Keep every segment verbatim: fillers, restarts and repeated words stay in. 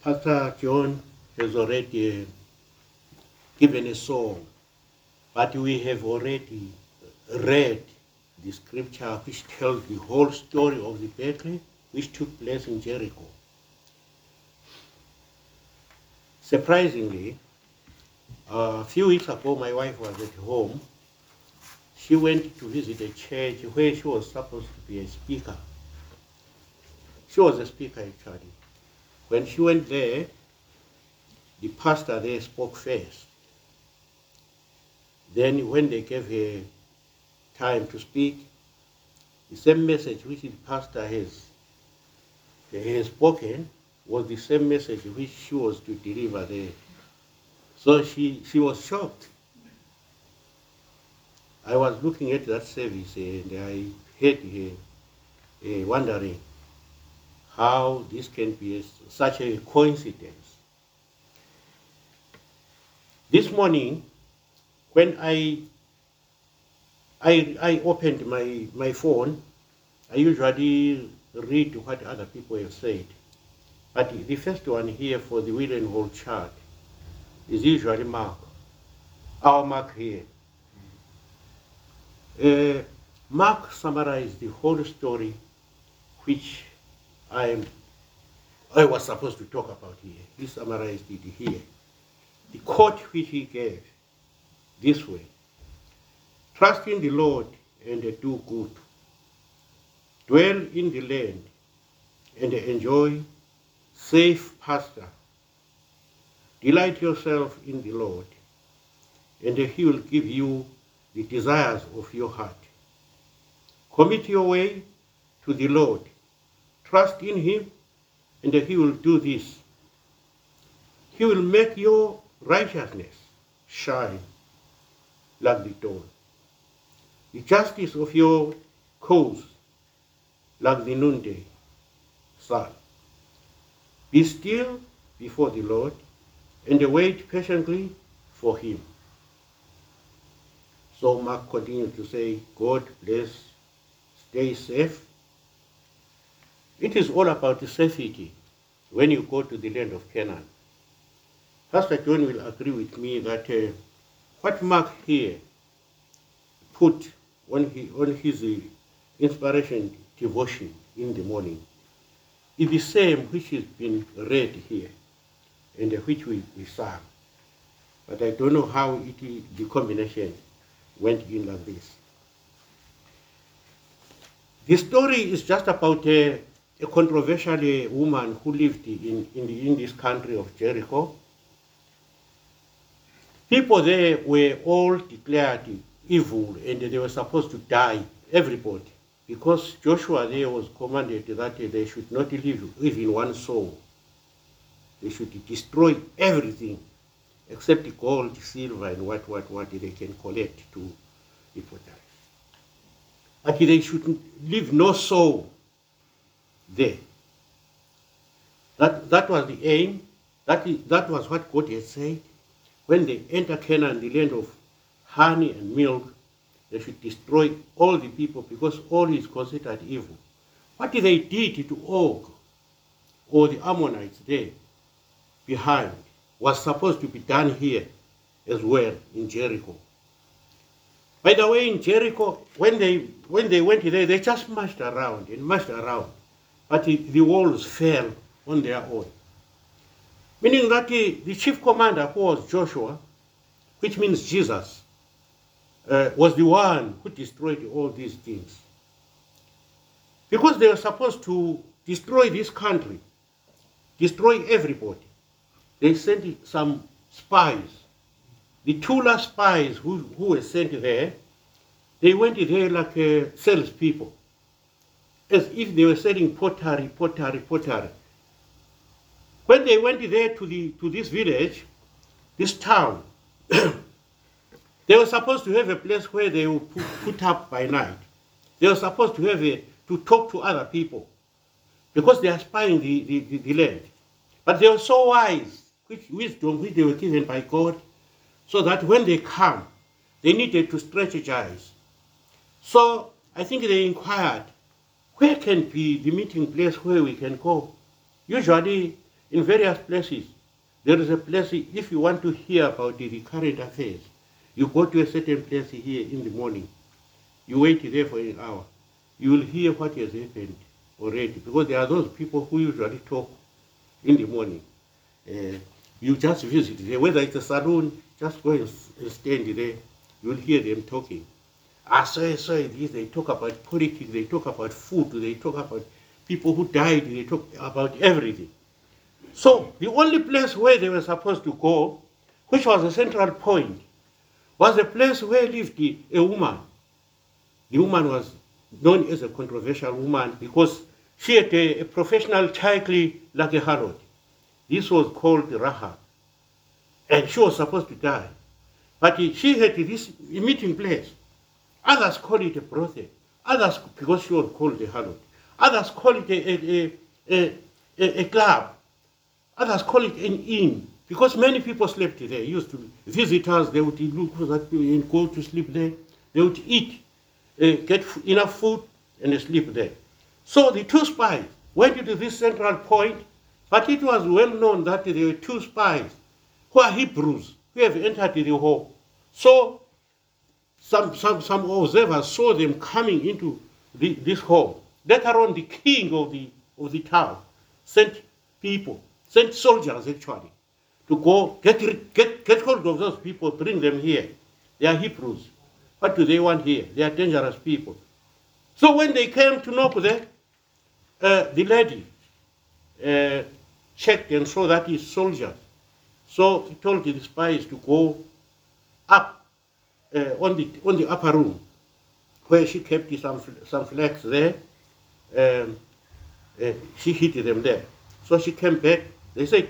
Pastor John has already uh, given a song, but we have already read the scripture which tells the whole story of the battle which took place in Jericho. Surprisingly, uh, a few weeks ago, my wife was at home. She went to visit a church where she was supposed to be a speaker. She was a speaker actually. When she went there, the pastor there spoke first. Then when they gave her time to speak, the same message which the pastor has, has spoken was the same message which she was to deliver there. So she, she was shocked. I was looking at that service and I heard her uh, wondering how this can be a, such a coincidence. This morning, when I, I, I opened my, my phone, I usually read what other people have said. But the first one here for the Will and Hold chart is usually Mark, our Mark here. Uh, Mark summarized the whole story which I, I was supposed to talk about here. He summarized it here. The quote which he gave this way: trust in the Lord and do good. Dwell in the land and enjoy safe pasture. Delight yourself in the Lord, and he will give you the desires of your heart. Commit your way to the Lord. Trust in him, and he will do this. He will make your righteousness shine like the dawn, the justice of your cause like the noonday sun. Be still before the Lord and wait patiently for him. So Mark continued to say, God bless, stay safe. It is all about the safety when you go to the land of Canaan. Pastor John will agree with me that uh, what Mark here put on his, on his uh, inspiration devotion in the morning is the same which has been read here and uh, which we, we sang. But I don't know how it, the combination went in like this. The story is just about a, a controversial uh, woman who lived in, in, the, in this country of Jericho. People there were all declared evil and they were supposed to die, everybody, because Joshua there was commanded that they should not leave even one soul. They should destroy everything except gold, silver, and what, what, what they can collect to the pottery. But they should leave no soul there. That, that was the aim. That, is, that was what God had said. When they enter Canaan, the land of honey and milk, they should destroy all the people because all is considered evil. What they did to Og, or the Ammonites there behind, was supposed to be done here as well in Jericho. By the way, in Jericho, when they when they went there, they just marched around and marched around, but the, the walls fell on their own. Meaning that the, the chief commander, who was Joshua, which means Jesus, uh, was the one who destroyed all these things. Because they were supposed to destroy this country, destroy everybody. They sent some spies. The two last spies who, who were sent there, they went there like uh, salespeople, as if they were selling pottery, pottery, pottery. When they went there to, the, to this village, this town, they were supposed to have a place where they would put, put up by night. They were supposed to have a, to talk to other people because they are spying the, the, the, the land. But they were so wise, which wisdom which they were given by God, so that when they come, they needed to strategize. So I think they inquired, where can be the meeting place where we can go? Usually in various places. There is a place, if you want to hear about the current affairs, you go to a certain place here in the morning. You wait there for an hour. You will hear what has happened already, because there are those people who usually talk in the morning. Uh, you just visit there, whether it's a saloon, just go and stand there. You will hear them talking. I saw, saw this, they talk about politics, they talk about food, they talk about people who died, they talk about everything. So the only place where they were supposed to go, which was a central point, was a place where lived a woman. The woman was known as a controversial woman because she had a, a professional title like a harlot. This was called Rahab. And she was supposed to die. But she had this meeting place. Others call it a brothel. Others, because she was called a harlot. Others call it a, a, a, a, a club. Others call it an inn. Because many people slept there. Used to visitors, they would look for that and go to sleep there. They would eat, uh, get enough food, and sleep there. So the two spies went into this central point, but it was well known that there were two spies who are Hebrews who have entered the hall. So some, some, some observers saw them coming into the, this hall. Later on, the king of the, of the town sent people, sent soldiers actually, to go get, get, get hold of those people, bring them here. They are Hebrews. What do they want here? They are dangerous people. So when they came to knock there, uh, the lady uh, checked and saw that it's soldiers. So he told the spies to go up uh, on the on the upper room, where she kept some some flags there. Um, uh, she hid them there. So she came back. They said,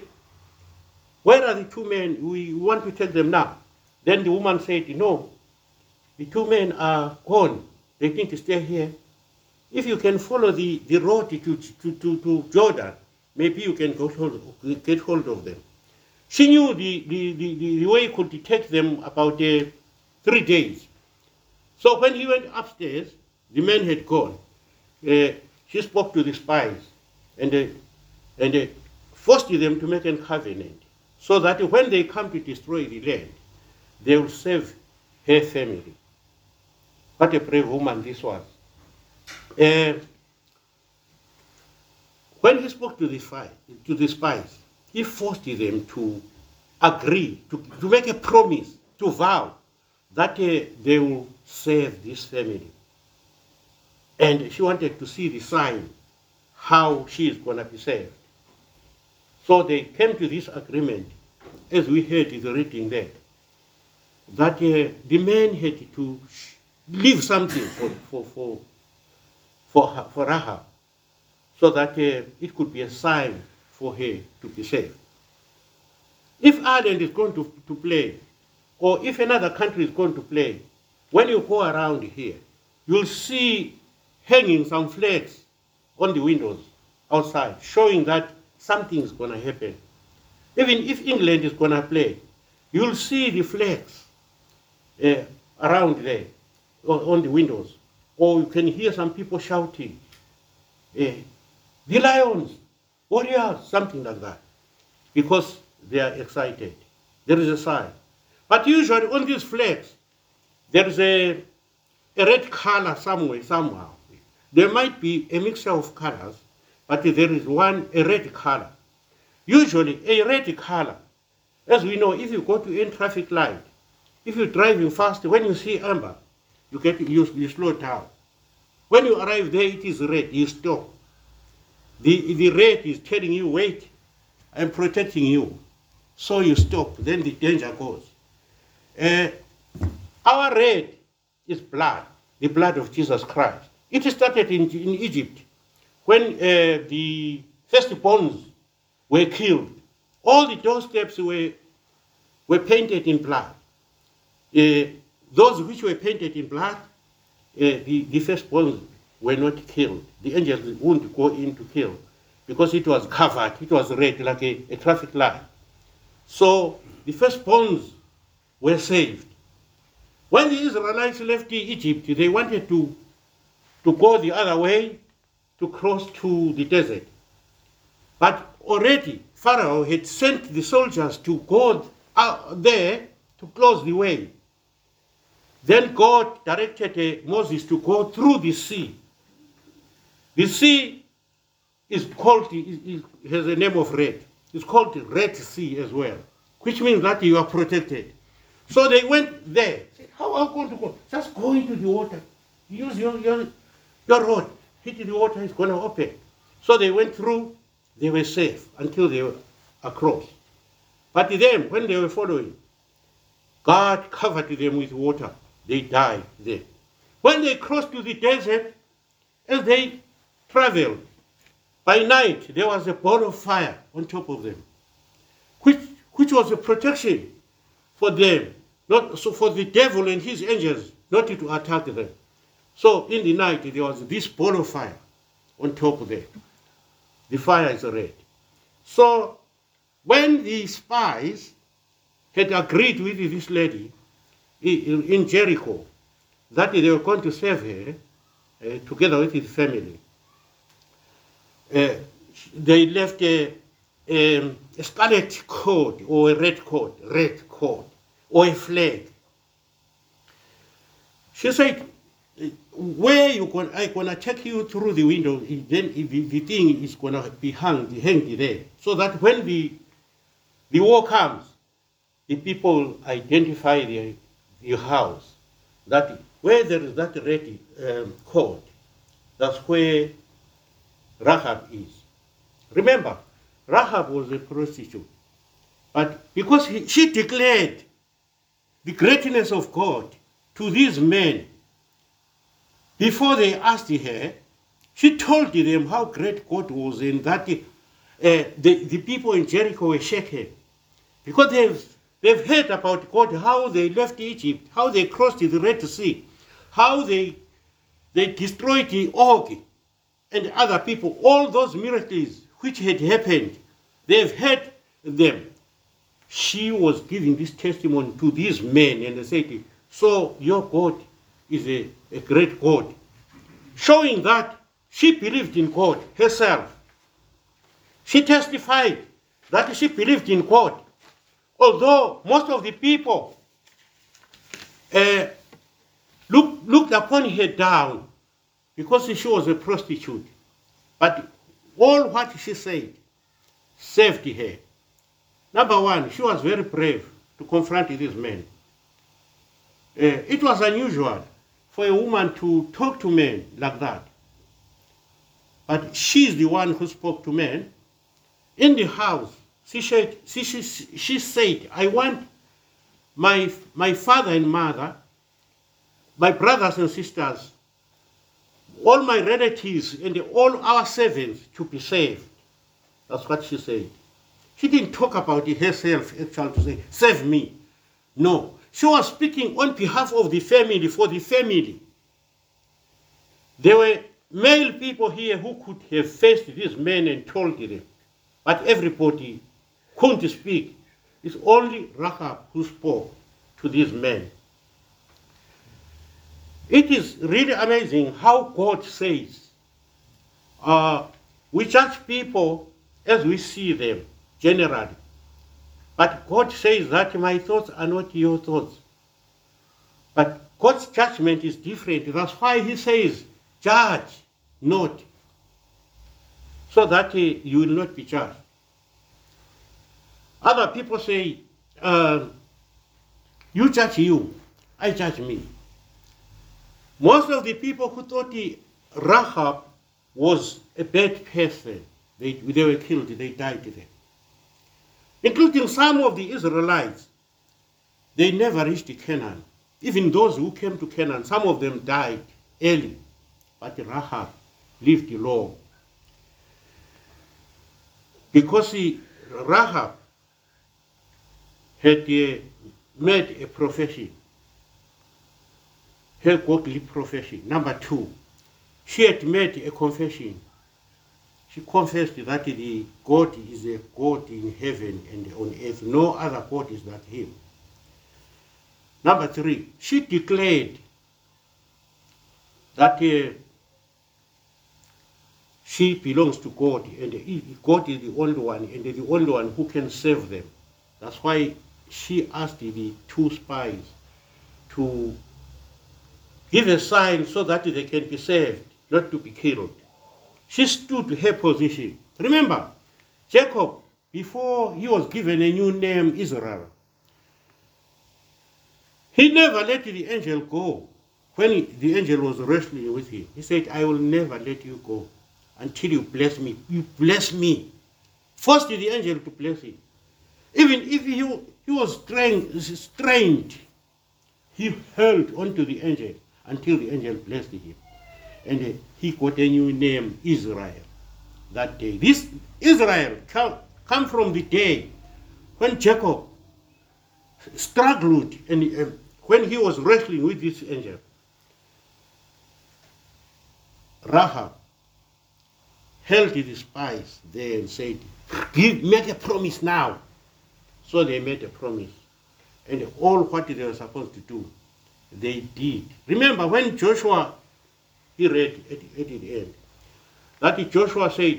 "Where are the two men? We want to take them now." Then the woman said, "No, the two men are gone. They think to stay here. If you can follow the, the road to, to, to, to Jordan, maybe you can go hold, get hold of them." She knew the, the, the, the way could take them about uh, three days. So when he went upstairs, the men had gone. Uh, she spoke to the spies and, uh, and uh, forced them to make a covenant so that when they come to destroy the land, they will save her family. What a brave woman this was. Uh, when he spoke to the, spy, to the spies, he forced them to agree, to, to make a promise, to vow that uh, they will save this family. And she wanted to see the sign, how she is going to be saved. So they came to this agreement, as we heard in the reading there, that uh, the men had to leave something for, for, for, for, for Rahab, so that uh, it could be a sign for her to be saved. If Ireland is going to, to play, or if another country is going to play, when you go around here, you'll see hanging some flags on the windows outside, showing that something is going to happen. Even if England is going to play, you'll see the flags uh, around there on, on the windows, or you can hear some people shouting, uh, "The Lions, Warriors," something like that, because they are excited. There is a sign. But usually on these flags, there is a, a red color somewhere, somehow. There might be a mixture of colors, but there is one, a red color. Usually a red color, as we know, if you go to any traffic light, if you're driving fast, when you see amber, you get you, you slow down. When you arrive there, it is red, you stop. The, the red is telling you, wait, I'm protecting you. So you stop, then the danger goes. Uh, our red is blood, the blood of Jesus Christ. It started in, in Egypt when uh, the firstborns were killed. All the doorsteps were, were painted in blood. Uh, those which were painted in blood, uh, the, the firstborns were not killed. The angels wouldn't go in to kill because it was covered, it was red like a, a traffic light. So the firstborns were saved. When the Israelites left Egypt, they wanted to, to go the other way, to cross to the desert. But already Pharaoh had sent the soldiers to go out there to close the way. Then God directed uh, Moses to go through the sea. The sea is called, it has a name of Red. It's called the Red Sea as well, which means that you are protected. So they went there. Said, how are you going to go? Just go into the water. Use your, your, your rod. Hit the water, it's going to open. So they went through. They were safe until they were across. But then, when they were following, God covered them with water. They died there. When they crossed to the desert, as they traveled, by night there was a ball of fire on top of them, which, which was a protection for them, not so for the devil and his angels not to attack them. So in the night there was this ball of fire on top of them. The fire is red. So when the spies had agreed with this lady in Jericho that they were going to save her uh, together with his family, uh, they left a, a, a scarlet coat or a red coat, red coat, or a flag. She said, where you going, I'm going to take you through the window, then the, the thing is going to be hung, hanged there, so that when the, the war comes, the people identify the, the house, that where there is that red um, coat, that's where Rahab is. Remember, Rahab was a prostitute, but because he, she declared the greatness of God to these men, before they asked her, she told them how great God was and that uh, the, the people in Jericho were shaken. Because they've, they've heard about God, how they left Egypt, how they crossed the Red Sea, how they, they destroyed the Og and other people, all those miracles which had happened. They've heard them. She was giving this testimony to these men and they said, so your God is a, a great God, showing that she believed in God herself. She testified that she believed in God, although most of the people uh, look, looked upon her down because she was a prostitute. But all what she said saved her. Number one, she was very brave to confront these men. Uh, it was unusual for a woman to talk to men like that. But she's the one who spoke to men. In the house, she said, she, she, she said I want my, my father and mother, my brothers and sisters, all my relatives and all our servants to be saved. That's what she said. She didn't talk about it herself, actually, to say, save me. No. She was speaking on behalf of the family, for the family. There were male people here who could have faced these men and told them, but everybody couldn't speak. It's only Rahab who spoke to these men. It is really amazing how God says, uh, we judge people as we see them, generally. But God says that my thoughts are not your thoughts. But God's judgment is different. That's why he says, judge not, so that uh, you will not be judged. Other people say, uh, you judge you, I judge me. Most of the people who thought Rahab was a bad person, they, they were killed, they died there. Including some of the Israelites, they never reached Canaan. Even those who came to Canaan, some of them died early, but Rahab lived long. Because he, Rahab had uh, made a profession, her godly profession. Number two, she had made a confession. She confessed that the God is a God in heaven and on earth. No other God is but him. Number three, she declared that uh, she belongs to God, and God is the only one, and the only one who can save them. That's why she asked the two spies to give a sign so that they can be saved, not to be killed. She stood to her position. Remember, Jacob, before he was given a new name, Israel, he never let the angel go. When he, the angel was wrestling with him, he said, I will never let you go until you bless me. You bless me. Forced the angel to bless him. Even if he, he was strained, strained, he held onto the angel until the angel blessed him. And uh, he got a new name, Israel, that day. This Israel come, come from the day when Jacob struggled and uh, when he was wrestling with this angel. Rahab held the spies there and said, Give, make a promise now. So they made a promise. And all what they were supposed to do, they did. Remember when Joshua, he read at, at the end, that Joshua said,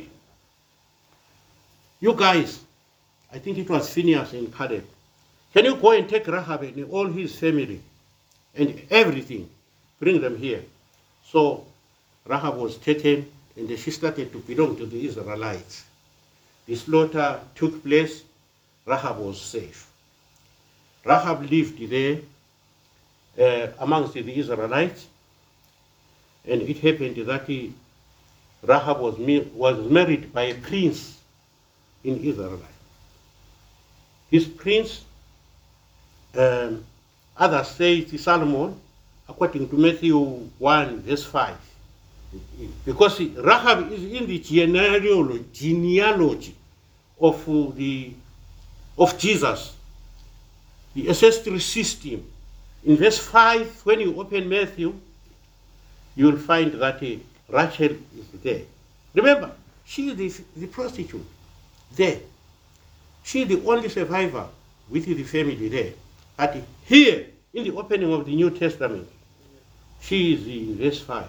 you guys, I think it was Phineas and Caleb, can you go and take Rahab and all his family and everything, bring them here? So Rahab was taken and she started to belong to the Israelites. The slaughter took place. Rahab was safe. Rahab lived there uh, amongst the Israelites, and it happened that he, Rahab was, was married by a prince in Israel. This prince, um, others say it's Solomon, according to Matthew one, verse five. Because Rahab is in the genealogy, genealogy of the of Jesus, the ancestry system. In verse five, when you open Matthew, you will find that uh, Rachel is there. Remember, she is the, the prostitute there. She is the only survivor with the family there. But here, in the opening of the New Testament, she is in verse five.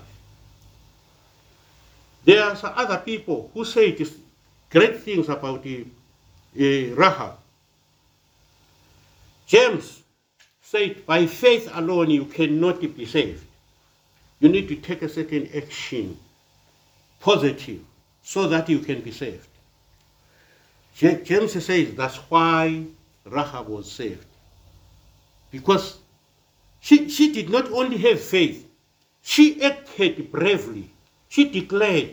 There are some other people who say this great things about uh, uh, Rahab. James said, by faith alone you cannot be saved. You need to take a certain action, positive, so that you can be saved. James says that's why Rahab was saved. Because she, she did not only have faith, she acted bravely. She declared.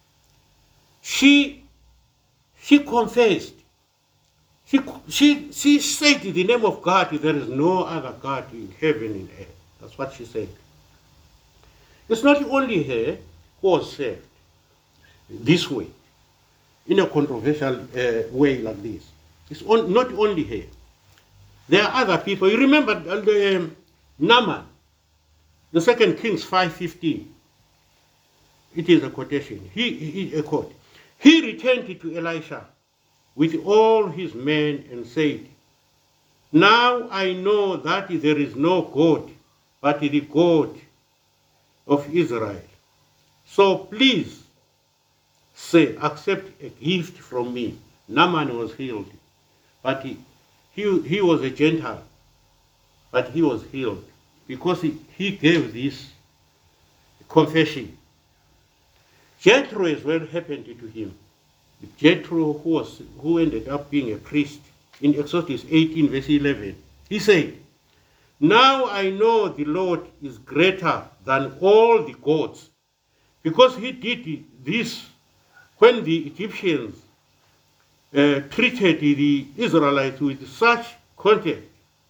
She, she confessed. She, she, she said the name of God, there is no other God in heaven and earth. That's what she said. It's not only her who was saved this way, in a controversial uh, way like this. It's on, not only her. There are other people. You remember the, um, Naaman, the Second Kings five fifteen. It is a quotation. He, he, a quote. He returned to Elisha with all his men and said, now I know that there is no God but the God of Israel. So please say, accept a gift from me. Naaman was healed, but he, he, he was a Gentile, but he was healed because he, he gave this confession. Jethro as well happened to him. Jethro, who, was, who ended up being a priest in Exodus eighteen, verse eleven, he said, now I know the Lord is greater than all the gods, because he did this when the Egyptians uh, treated the Israelites with such contempt.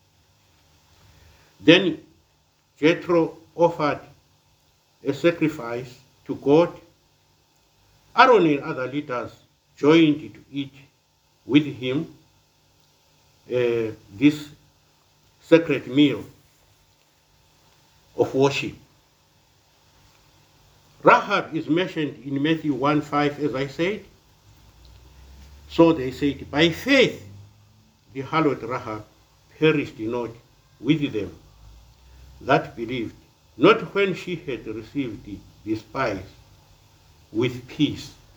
Then Jethro offered a sacrifice to God. Aaron and other leaders joined to eat with him uh, this sacred meal of worship. Rahab is mentioned in Matthew one five, as I said. So they said, by faith the hallowed Rahab perished not with them that believed, not when she had received the, the spies with peace.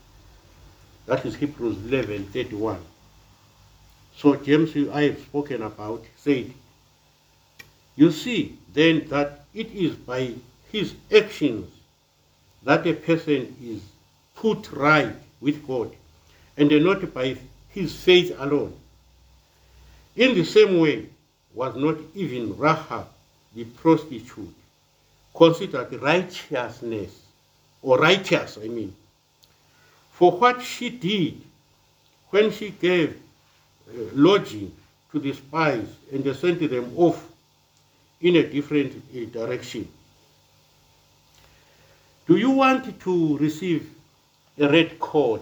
That is Hebrews eleven thirty-one. So James, who I have spoken about, said, you see then that it is by his actions that a person is put right with God, and not by his faith alone. In the same way was not even Rahab the prostitute considered righteousness, or righteous, I mean, for what she did when she gave uh, lodging to the spies and sent them off in a different uh, direction. Do you want to receive a red cord?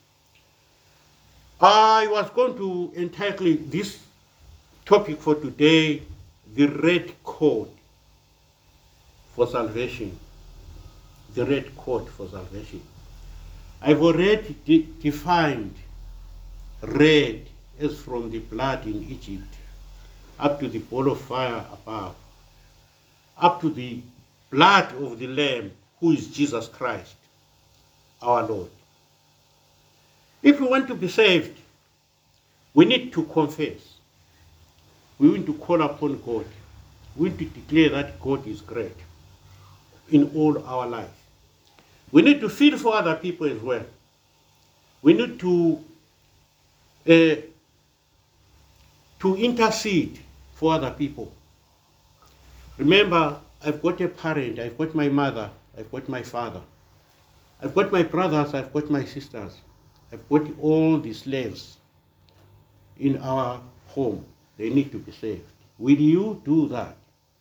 I was going to entitle this topic for today, the red cord for salvation. The red cord for salvation. I've already de- defined red as from the blood in Egypt, up to the ball of fire above, up to the blood of the Lamb, who is Jesus Christ, our Lord. If we want to be saved, we need to confess. We need to call upon God. We need to declare that God is great in all our life. We need to feel for other people as well. We need to uh, to intercede for other people. Remember, I've got a parent, I've got my mother, I've got my father, I've got my brothers, I've got my sisters, I've got all the slaves in our home. They need to be saved. Will you do that?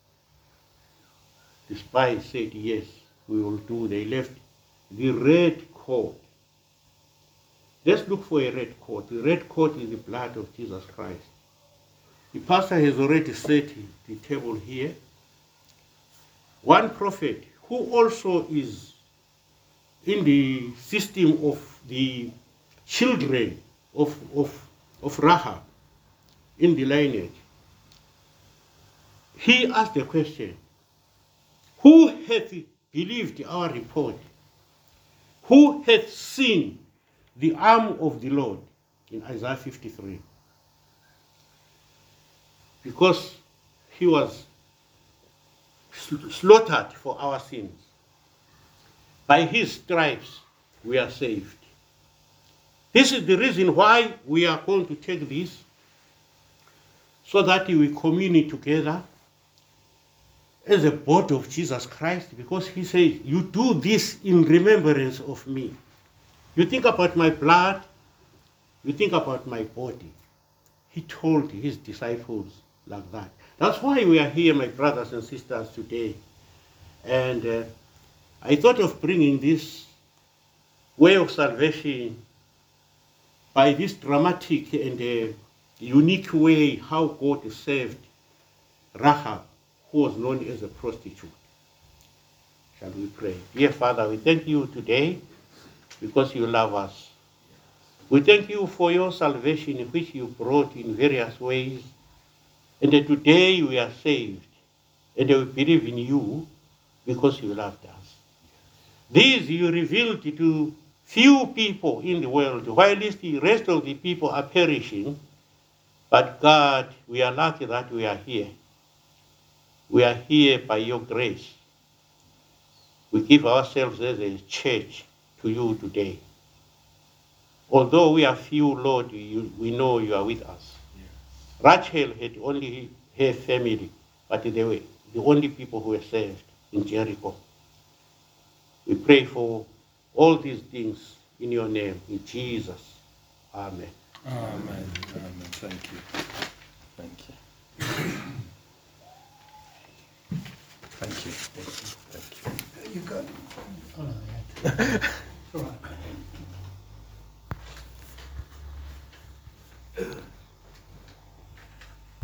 The spies said, yes, we will do. They left the red cord. Let's look for a red cord. The red cord is the blood of Jesus Christ. The pastor has already set the table here. One prophet who also is in the system of the children of, of, of Rahab in the lineage, he asked the question, who hath believed our report? Who hath seen the arm of the Lord? In Isaiah fifty-three. Because he was slaughtered for our sins. By his stripes we are saved. This is the reason why we are going to take this, so that we commune together as a body of Jesus Christ, because he says, you do this in remembrance of me. You think about my blood, you think about my body. He told his disciples like that. That's why we are here, my brothers and sisters, today. And uh, I thought of bringing this way of salvation by this dramatic and uh, unique way how God saved Rahab, who was known as a prostitute. Shall we pray? Dear Father, we thank you today because you love us. We thank you for your salvation, which you brought in various ways. And today we are saved, and we believe in you because you loved us. These you revealed to few people in the world, while the rest of the people are perishing. But God, we are lucky that we are here. We are here by your grace. We give ourselves as a church to you today. Although we are few, Lord, you, we know you are with us. Yeah. Rachel had only her family, but they were the only people who were saved in Jericho. We pray for all these things in your name, in Jesus. Amen. Amen. Amen. Thank you. Thank you. Thank you. Thank you. You got. Oh, no, yeah. All right.